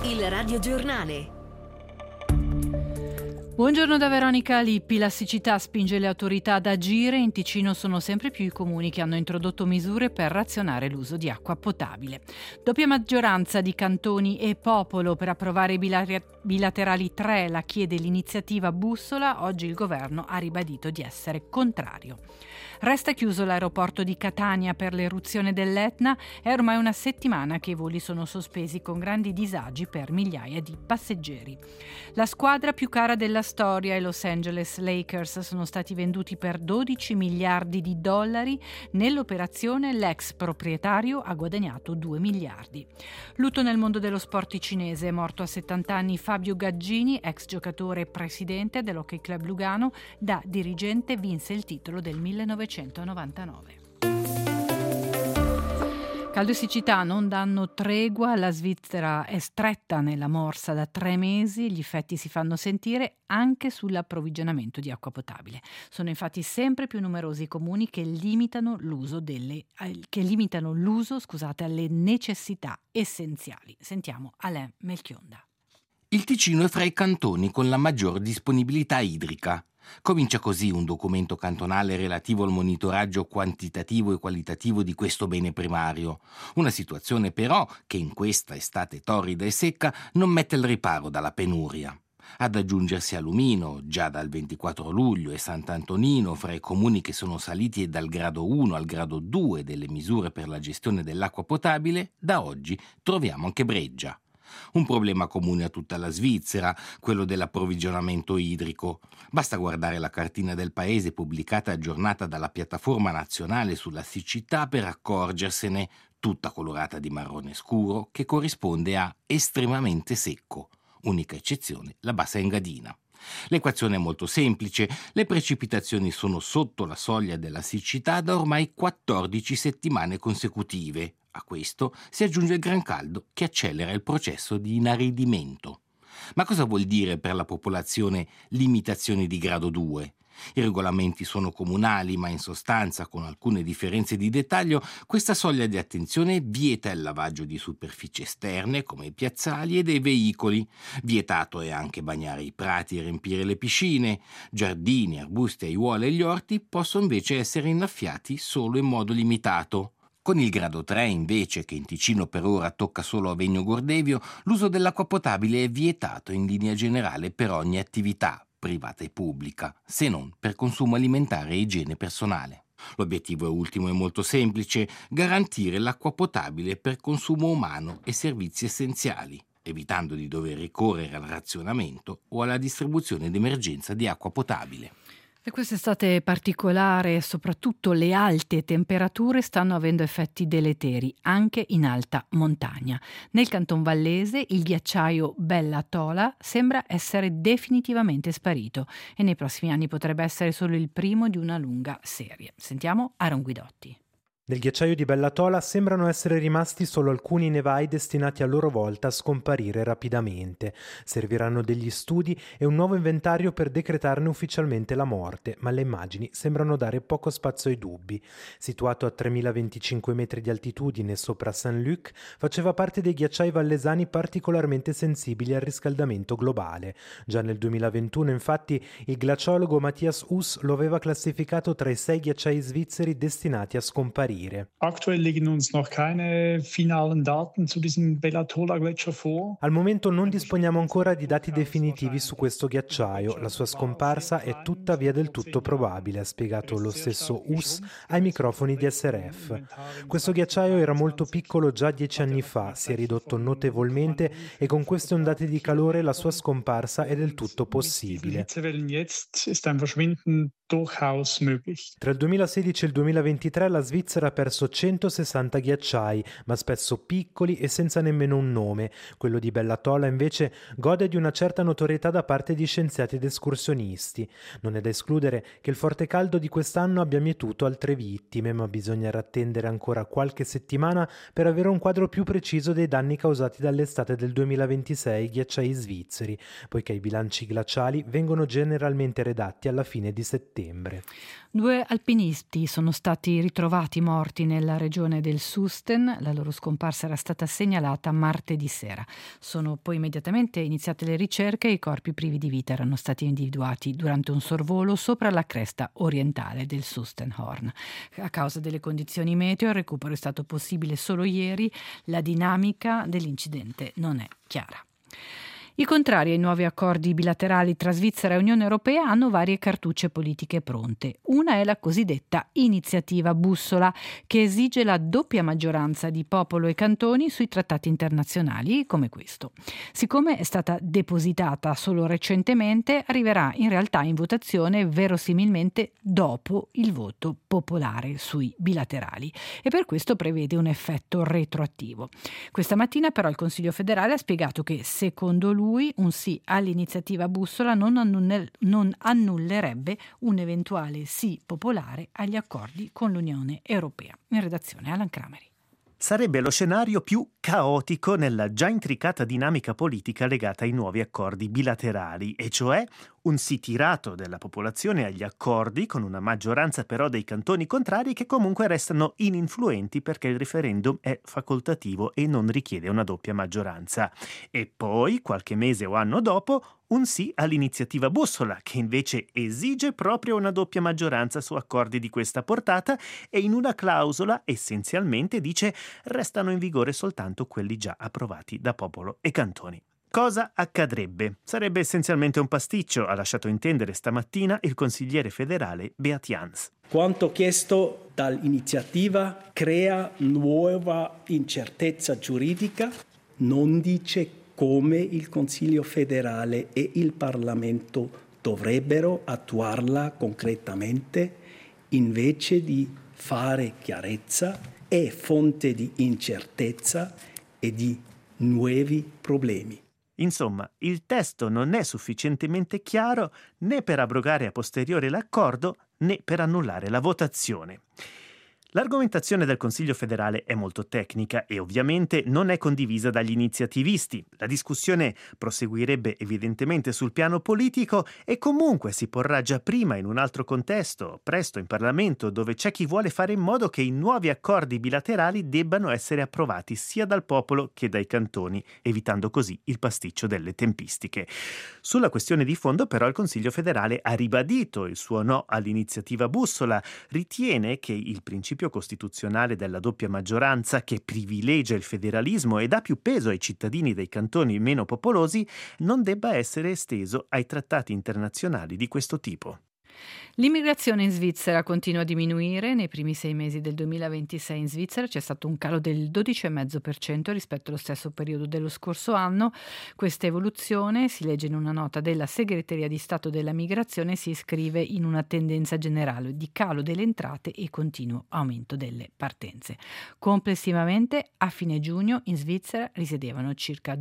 Il radiogiornale. Buongiorno da Veronica Lippi. La siccità spinge le autorità ad agire. In Ticino sono sempre più i comuni che hanno introdotto misure per razionare l'uso di acqua potabile. Doppia maggioranza di cantoni e popolo per approvare i bilaterali 3, la chiede l'iniziativa Bussola. Oggi il governo ha ribadito di essere contrario. Resta chiuso l'aeroporto di Catania per l'eruzione dell'Etna. È ormai una settimana che i voli sono sospesi con grandi disagi per migliaia di passeggeri. La squadra più cara della storia, i Los Angeles Lakers, sono stati venduti per $12 miliardi. Nell'operazione l'ex proprietario ha guadagnato 2 miliardi. Lutto nel mondo dello sport cinese. È morto a 70 anni Fabio Gaggini, ex giocatore e presidente dell'Hockey Club Lugano. Da dirigente vinse il titolo del 1999. Caldo e siccità non danno tregua, la Svizzera è stretta nella morsa da 3 mesi, gli effetti si fanno sentire anche sull'approvvigionamento di acqua potabile. Sono infatti sempre più numerosi i comuni che limitano l'uso alle necessità essenziali. Sentiamo Alain Melchionda. Il Ticino è fra i cantoni con la maggior disponibilità idrica. Comincia così un documento cantonale relativo al monitoraggio quantitativo e qualitativo di questo bene primario. Una situazione però che in questa estate torrida e secca non mette al riparo dalla penuria. Ad aggiungersi a Lumino, già dal 24 luglio, e Sant'Antonino, fra i comuni che sono saliti dal grado 1 al grado 2 delle misure per la gestione dell'acqua potabile, da oggi troviamo anche Breggia. Un problema comune a tutta la Svizzera, quello dell'approvvigionamento idrico. Basta guardare la cartina del paese pubblicata e aggiornata dalla piattaforma nazionale sulla siccità per accorgersene, tutta colorata di marrone scuro, che corrisponde a estremamente secco. Unica eccezione, la Bassa Engadina. L'equazione è molto semplice, le precipitazioni sono sotto la soglia della siccità da ormai 14 settimane consecutive. A questo si aggiunge il gran caldo che accelera il processo di inaridimento. Ma cosa vuol dire per la popolazione limitazioni di grado 2? I regolamenti sono comunali, ma in sostanza, con alcune differenze di dettaglio, questa soglia di attenzione vieta il lavaggio di superfici esterne come i piazzali e dei veicoli. Vietato è anche bagnare i prati e riempire le piscine. Giardini, arbusti, aiuole e gli orti possono invece essere innaffiati solo in modo limitato. Con il grado 3, invece, che in Ticino per ora tocca solo a Vegno Gordevio, l'uso dell'acqua potabile è vietato in linea generale per ogni attività, privata e pubblica, se non per consumo alimentare e igiene personale. L'obiettivo ultimo è molto semplice: garantire l'acqua potabile per consumo umano e servizi essenziali, evitando di dover ricorrere al razionamento o alla distribuzione d'emergenza di acqua potabile. E quest'estate particolare e soprattutto le alte temperature stanno avendo effetti deleteri anche in alta montagna. Nel Canton Vallese il ghiacciaio Bella Tola sembra essere definitivamente sparito e nei prossimi anni potrebbe essere solo il primo di una lunga serie. Sentiamo Aaron Guidotti. Nel ghiacciaio di Bella Tola sembrano essere rimasti solo alcuni nevai destinati a loro volta a scomparire rapidamente. Serviranno degli studi e un nuovo inventario per decretarne ufficialmente la morte, ma le immagini sembrano dare poco spazio ai dubbi. Situato a 3025 metri di altitudine sopra Saint-Luc, faceva parte dei ghiacciai vallesani particolarmente sensibili al riscaldamento globale. Già nel 2021, infatti, il glaciologo Matthias Huss lo aveva classificato tra i 6 ghiacciai svizzeri destinati a scomparire. Aktuell liegen uns noch keine finalen Daten zu diesem Bella Tola Gletscher vor. Al momento non disponiamo ancora di dati definitivi su questo ghiacciaio. La sua scomparsa è tuttavia del tutto probabile, ha spiegato lo stesso Huss ai microfoni di SRF. Questo ghiacciaio era molto piccolo già 10 anni fa, si è ridotto notevolmente e con queste ondate di calore la sua scomparsa è del tutto possibile. Tra il 2016 e il 2023 la Svizzera ha perso 160 ghiacciai, ma spesso piccoli e senza nemmeno un nome. Quello di Bella Tola invece gode di una certa notorietà da parte di scienziati ed escursionisti. Non è da escludere che il forte caldo di quest'anno abbia mietuto altre vittime, ma bisognerà attendere ancora qualche settimana per avere un quadro più preciso dei danni causati dall'estate del 2026 ai ghiacciai svizzeri, poiché i bilanci glaciali vengono generalmente redatti alla fine di settembre. settembre. 2 alpinisti sono stati ritrovati morti nella regione del Susten. La loro scomparsa era stata segnalata martedì sera. Sono poi immediatamente iniziate le ricerche e i corpi privi di vita erano stati individuati durante un sorvolo sopra la cresta orientale del Sustenhorn. A causa delle condizioni meteo il recupero è stato possibile solo ieri. La dinamica dell'incidente non è chiara. I contrari ai nuovi accordi bilaterali tra Svizzera e Unione Europea hanno varie cartucce politiche pronte. Una è la cosiddetta iniziativa bussola, che esige la doppia maggioranza di popolo e cantoni sui trattati internazionali come questo. Siccome è stata depositata solo recentemente, arriverà in realtà in votazione verosimilmente dopo il voto popolare sui bilaterali e per questo prevede un effetto retroattivo. Questa mattina però il Consiglio federale ha spiegato che secondo lui un sì all'iniziativa bussola non annullerebbe un eventuale sì popolare agli accordi con l'Unione Europea. In redazione Alan Crameri. Sarebbe lo scenario più caotico nella già intricata dinamica politica legata ai nuovi accordi bilaterali, e cioè un sì tirato della popolazione agli accordi, con una maggioranza però dei cantoni contrari che comunque restano ininfluenti perché il referendum è facoltativo e non richiede una doppia maggioranza. E poi, qualche mese o anno dopo, un sì all'iniziativa bussola, che invece esige proprio una doppia maggioranza su accordi di questa portata e in una clausola essenzialmente dice restano in vigore soltanto quelli già approvati da popolo e cantoni. Cosa accadrebbe? Sarebbe essenzialmente un pasticcio, ha lasciato intendere stamattina il consigliere federale Beat Jans. Quanto chiesto dall'iniziativa crea nuova incertezza giuridica, non dice come il Consiglio federale e il Parlamento dovrebbero attuarla concretamente, invece di fare chiarezza, è fonte di incertezza e di nuovi problemi. Insomma, il testo non è sufficientemente chiaro né per abrogare a posteriori l'accordo né per annullare la votazione. L'argomentazione del Consiglio federale è molto tecnica e ovviamente non è condivisa dagli iniziativisti. La discussione proseguirebbe evidentemente sul piano politico e comunque si porrà già prima in un altro contesto, presto in Parlamento, dove c'è chi vuole fare in modo che i nuovi accordi bilaterali debbano essere approvati sia dal popolo che dai cantoni, evitando così il pasticcio delle tempistiche. Sulla questione di fondo però il Consiglio federale ha ribadito il suo no all'iniziativa bussola, ritiene che il principio costituzionale della doppia maggioranza, che privilegia il federalismo e dà più peso ai cittadini dei cantoni meno popolosi, non debba essere esteso ai trattati internazionali di questo tipo. L'immigrazione in Svizzera continua a diminuire. Nei primi 6 mesi del 2026 in Svizzera c'è stato un calo del 12,5% rispetto allo stesso periodo dello scorso anno. Questa evoluzione, si legge in una nota della Segreteria di Stato della Migrazione, si iscrive in una tendenza generale di calo delle entrate e continuo aumento delle partenze. Complessivamente a fine giugno in Svizzera risiedevano circa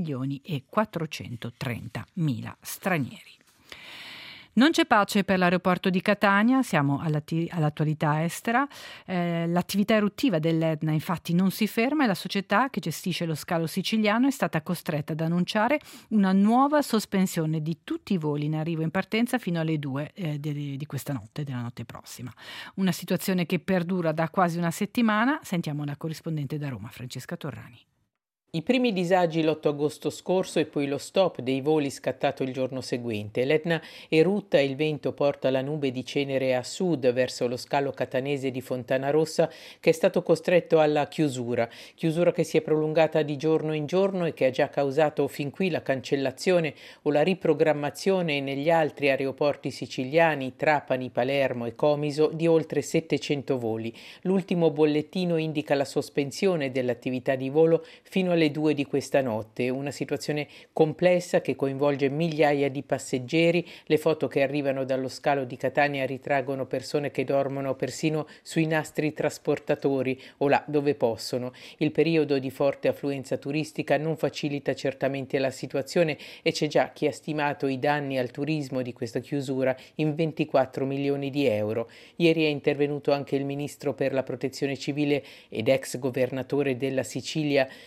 2.430.000 stranieri. Non c'è pace per l'aeroporto di Catania, siamo all'attualità estera. L'attività eruttiva dell'Etna infatti non si ferma e la società che gestisce lo scalo siciliano è stata costretta ad annunciare una nuova sospensione di tutti i voli in arrivo e in partenza fino alle 2 di questa notte, della notte prossima. Una situazione che perdura da quasi una settimana. Sentiamo la corrispondente da Roma, Francesca Torrani. I primi disagi l'8 agosto scorso e poi lo stop dei voli scattato il giorno seguente. L'Etna erutta e il vento porta la nube di cenere a sud verso lo scalo catanese di Fontanarossa, che è stato costretto alla chiusura che si è prolungata di giorno in giorno e che ha già causato fin qui la cancellazione o la riprogrammazione negli altri aeroporti siciliani, Trapani, Palermo e Comiso, di oltre 700 voli. L'ultimo bollettino indica la sospensione dell'attività di volo fino alle 2 di questa notte, una situazione complessa che coinvolge migliaia di passeggeri. Le foto che arrivano dallo scalo di Catania ritraggono persone che dormono persino sui nastri trasportatori o là dove possono. Il periodo di forte affluenza turistica non facilita certamente la situazione e c'è già chi ha stimato i danni al turismo di questa chiusura in 24 milioni di euro. Ieri è intervenuto anche il ministro per la protezione civile ed ex governatore della Sicilia, Nello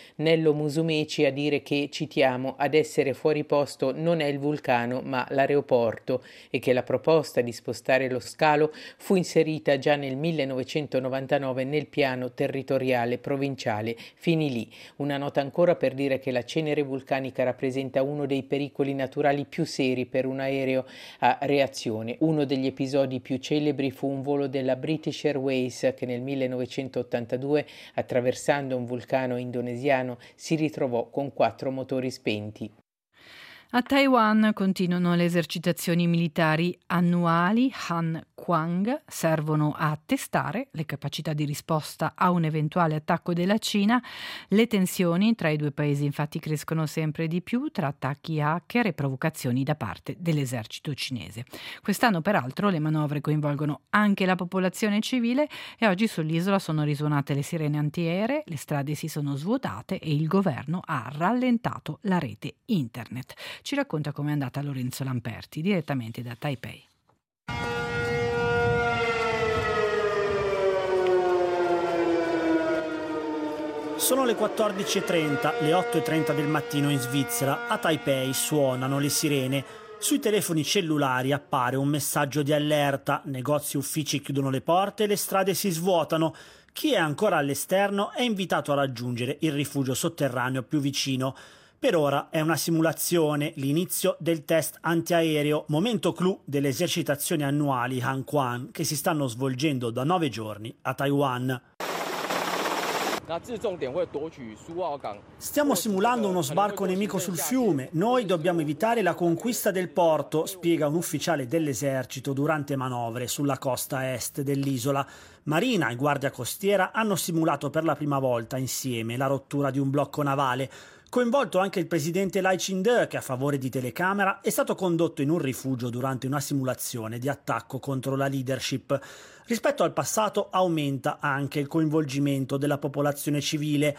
Brunello Musumeci a dire che, citiamo, ad essere fuori posto non è il vulcano ma l'aeroporto e che la proposta di spostare lo scalo fu inserita già nel 1999 nel piano territoriale provinciale Finili. Una nota ancora per dire che la cenere vulcanica rappresenta uno dei pericoli naturali più seri per un aereo a reazione. Uno degli episodi più celebri fu un volo della British Airways che nel 1982, attraversando un vulcano indonesiano, si ritrovò con 4 motori spenti. A Taiwan continuano le esercitazioni militari annuali Han Kuang, servono a testare le capacità di risposta a un eventuale attacco della Cina. Le tensioni tra i due paesi infatti crescono sempre di più tra attacchi hacker e provocazioni da parte dell'esercito cinese. Quest'anno peraltro le manovre coinvolgono anche la popolazione civile e oggi sull'isola sono risuonate le sirene antiaeree, le strade si sono svuotate e il governo ha rallentato la rete internet. Ci racconta com'è andata Lorenzo Lamperti, direttamente da Taipei. Sono le 14.30, le 8.30 del mattino in Svizzera. A Taipei suonano le sirene. Sui telefoni cellulari appare un messaggio di allerta. Negozi e uffici chiudono le porte e le strade si svuotano. Chi è ancora all'esterno è invitato a raggiungere il rifugio sotterraneo più vicino. Per ora è una simulazione, l'inizio del test antiaereo, momento clou delle esercitazioni annuali Han Kuang che si stanno svolgendo da 9 giorni a Taiwan. Stiamo simulando uno sbarco nemico sul fiume. Noi dobbiamo evitare la conquista del porto, spiega un ufficiale dell'esercito durante manovre sulla costa est dell'isola. Marina e Guardia Costiera hanno simulato per la prima volta insieme la rottura di un blocco navale. Coinvolto anche il presidente Lai Ching-te, che a favore di telecamera è stato condotto in un rifugio durante una simulazione di attacco contro la leadership. Rispetto al passato aumenta anche il coinvolgimento della popolazione civile,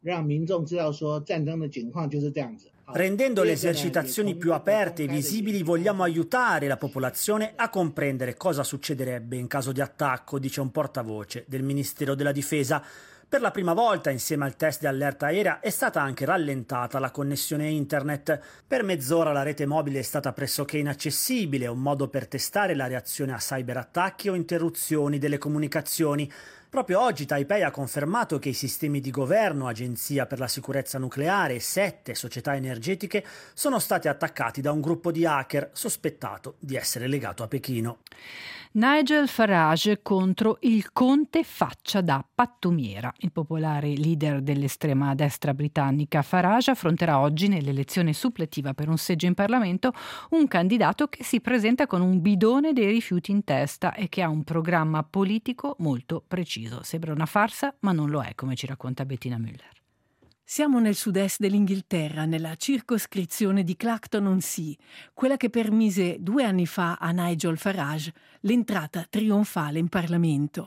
rendendo le esercitazioni più aperte e visibili. Vogliamo aiutare la popolazione a comprendere cosa succederebbe in caso di attacco, dice un portavoce del Ministero della Difesa. Per la prima volta, insieme al test di allerta aerea, è stata anche rallentata la connessione internet. Per mezz'ora la rete mobile è stata pressoché inaccessibile, un modo per testare la reazione a cyberattacchi o interruzioni delle comunicazioni. Proprio oggi Taipei ha confermato che i sistemi di governo, Agenzia per la sicurezza nucleare e 7 società energetiche sono stati attaccati da un gruppo di hacker sospettato di essere legato a Pechino. Nigel Farage contro il conte faccia da pattumiera. Il popolare leader dell'estrema destra britannica Farage affronterà oggi nell'elezione suppletiva per un seggio in Parlamento un candidato che si presenta con un bidone dei rifiuti in testa e che ha un programma politico molto preciso. Sembra una farsa, ma non lo è, come ci racconta Bettina Müller. Siamo nel sud-est dell'Inghilterra, nella circoscrizione di Clacton-on-Sea, quella che permise 2 anni fa a Nigel Farage l'entrata trionfale in Parlamento.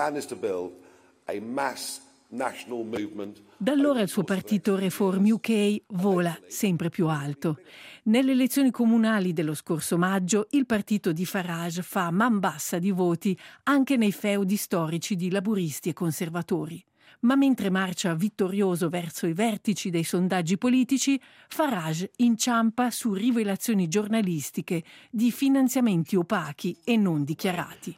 Da allora il suo partito Reform UK vola sempre più alto. Nelle elezioni comunali dello scorso maggio il partito di Farage fa man bassa di voti anche nei feudi storici di laburisti e conservatori. Ma mentre marcia vittorioso verso i vertici dei sondaggi politici, Farage inciampa su rivelazioni giornalistiche di finanziamenti opachi e non dichiarati.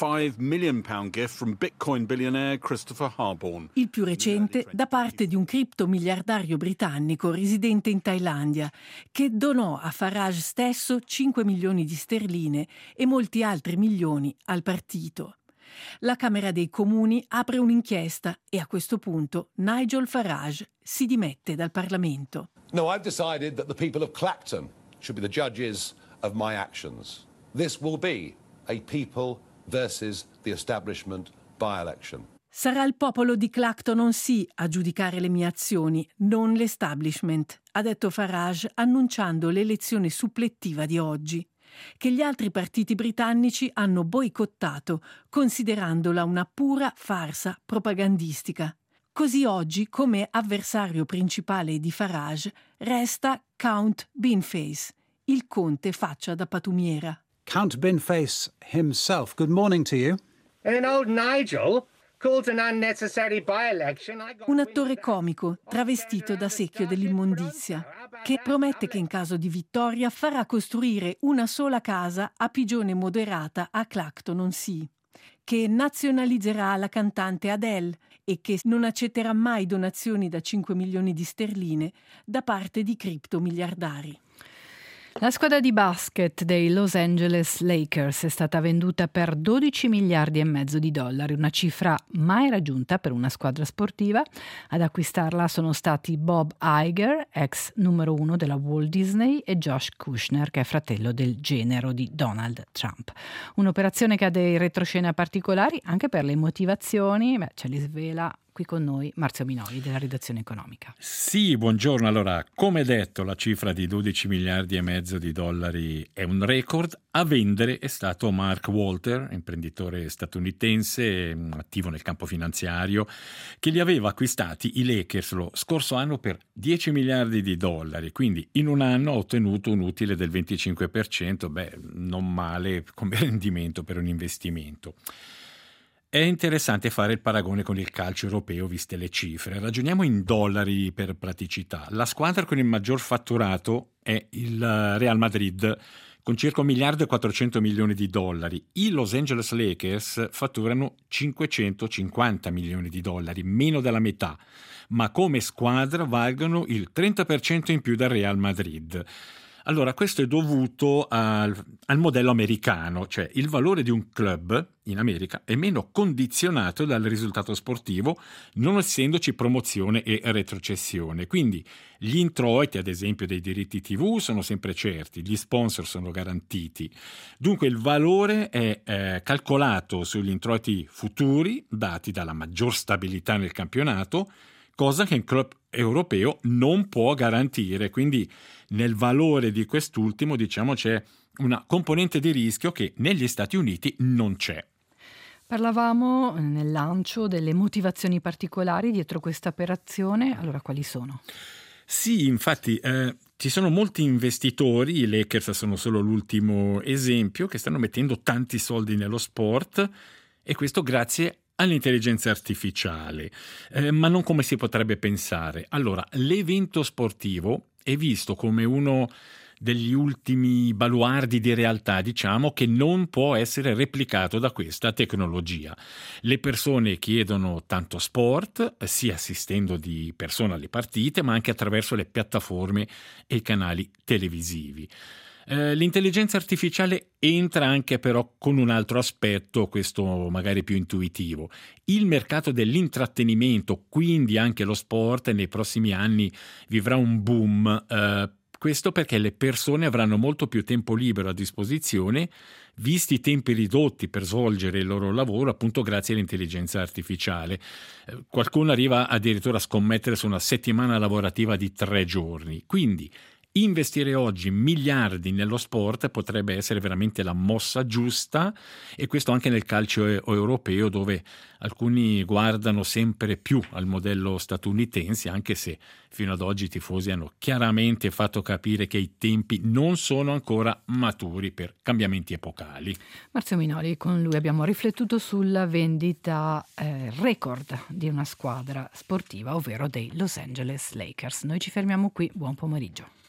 Il più recente da parte di un criptomiliardario britannico residente in Thailandia, che donò a Farage stesso 5 milioni di sterline e molti altri milioni al partito. La Camera dei Comuni apre un'inchiesta e a questo punto Nigel Farage si dimette dal Parlamento. No, I've decided that the people of Clacton should be the judges of my actions. This will be a people versus the establishment by-election. Sarà il popolo di Clacton-on-Sea a giudicare le mie azioni, non l'establishment, ha detto Farage annunciando l'elezione suppletiva di oggi, che gli altri partiti britannici hanno boicottato, considerandola una pura farsa propagandistica. Così oggi, come avversario principale di Farage, resta Count Beanface, il conte faccia da pattumiera. Count Beanface himself, good morning to you. And old Nigel, Un attore comico, travestito da secchio dell'immondizia, che promette che in caso di vittoria farà costruire una sola casa a pigione moderata a Clacton-on-Sea, che nazionalizzerà la cantante Adele e che non accetterà mai donazioni da 5 milioni di sterline da parte di criptomiliardari. La squadra di basket dei Los Angeles Lakers è stata venduta per 12 miliardi e mezzo di dollari, una cifra mai raggiunta per una squadra sportiva. Ad acquistarla sono stati Bob Iger, ex numero 1 della Walt Disney, e Josh Kushner, che è fratello del genero di Donald Trump. Un'operazione che ha dei retroscena particolari anche per le motivazioni, ce li svela qui con noi Marzio Minoli della redazione economica. Sì, buongiorno. Allora, come detto, la cifra di 12 miliardi e mezzo di dollari è un record. A vendere è stato Mark Walter, imprenditore statunitense attivo nel campo finanziario, che li aveva acquistati i Lakers lo scorso anno per 10 miliardi di dollari, quindi in un anno ha ottenuto un utile del 25%, non male come rendimento per un investimento. È interessante fare il paragone con il calcio europeo viste le cifre. Ragioniamo in dollari per praticità. La squadra con il maggior fatturato è il Real Madrid, con circa 1 miliardo e 400 milioni di dollari. I Los Angeles Lakers fatturano 550 milioni di dollari, meno della metà, ma come squadra valgono il 30% in più del Real Madrid. Allora, questo è dovuto al modello americano, cioè il valore di un club in America è meno condizionato dal risultato sportivo, non essendoci promozione e retrocessione. Quindi gli introiti, ad esempio, dei diritti TV sono sempre certi, gli sponsor sono garantiti. Dunque il valore è calcolato sugli introiti futuri, dati dalla maggior stabilità nel campionato, cosa che il club europeo non può garantire. Quindi nel valore di quest'ultimo, c'è una componente di rischio che negli Stati Uniti non c'è. Parlavamo nel lancio delle motivazioni particolari dietro questa operazione, allora quali sono? Sì, infatti ci sono molti investitori, i Lakers sono solo l'ultimo esempio, che stanno mettendo tanti soldi nello sport, e questo grazie all'intelligenza artificiale, ma non come si potrebbe pensare. Allora, l'evento sportivo è visto come uno degli ultimi baluardi di realtà, che non può essere replicato da questa tecnologia. Le persone chiedono tanto sport, sia assistendo di persona alle partite, ma anche attraverso le piattaforme e i canali televisivi. L'intelligenza artificiale entra anche però con un altro aspetto, questo magari più intuitivo. Il mercato dell'intrattenimento, quindi anche lo sport, nei prossimi anni vivrà un boom. Questo perché le persone avranno molto più tempo libero a disposizione, visti i tempi ridotti per svolgere il loro lavoro, appunto grazie all'intelligenza artificiale. Qualcuno arriva addirittura a scommettere su una settimana lavorativa di 3 giorni. Quindi investire oggi miliardi nello sport potrebbe essere veramente la mossa giusta, e questo anche nel calcio europeo, dove alcuni guardano sempre più al modello statunitense, anche se fino ad oggi i tifosi hanno chiaramente fatto capire che i tempi non sono ancora maturi per cambiamenti epocali. Marzio Minoli, con lui abbiamo riflettuto sulla vendita record di una squadra sportiva, ovvero dei Los Angeles Lakers. Noi ci fermiamo qui, buon pomeriggio.